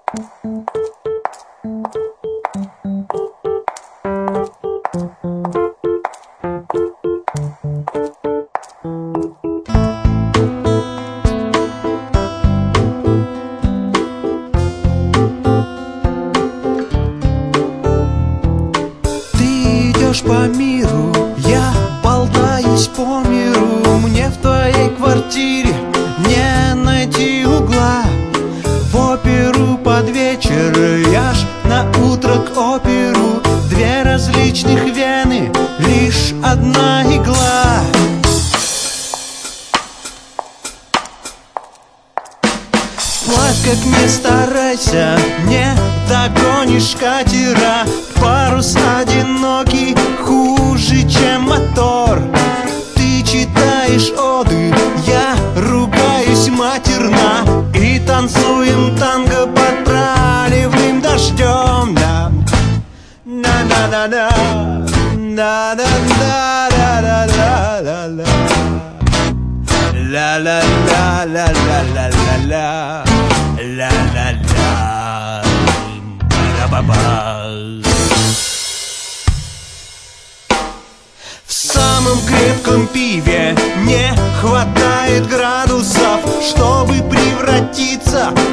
По миру, я болтаюсь по миру. Мне в твоей квартире не найти угла. В оперу под вечер, я ж на утро к оперу. Две различных вены, лишь одна игла. Вплавь как не старайся, не догонишь катера. Парус одинокий хуже, чем мотор. Ты читаешь оды, я ругаюсь матерно. И танцуем танго под проливным дождем. На-на-на-на, на-на-на-на-на-на-на. Ла-ла-ла-ла-ла-ла-ла-ла, ла-ла-ла, ба-ба-ба. В самом крепком пиве не хватает градусов, чтобы превратиться